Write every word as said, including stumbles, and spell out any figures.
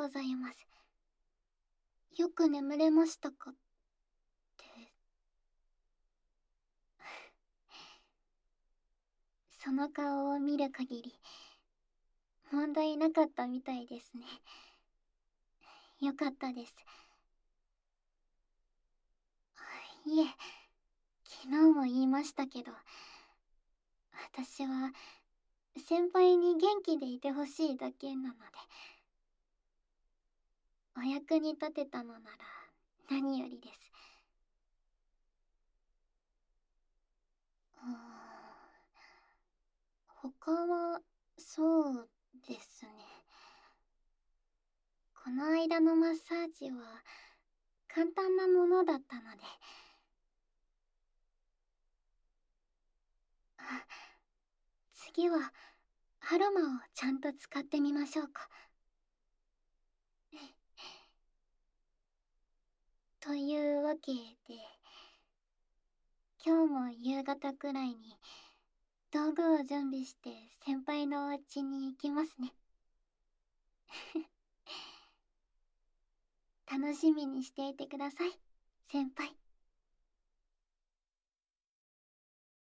ございます。よく眠れましたかって。その顔を見る限り問題なかったみたいですね。よかったです。いえ、昨日も言いましたけど、私は先輩に元気でいてほしいだけなので、お役に立てたのなら何よりです。うーん、他はそうですね。この間のマッサージは簡単なものだったので。あ、次はアロマをちゃんと使ってみましょうか。というわけで、今日も夕方くらいに道具を準備して先輩のお家に行きますね。楽しみにしていてください、先輩。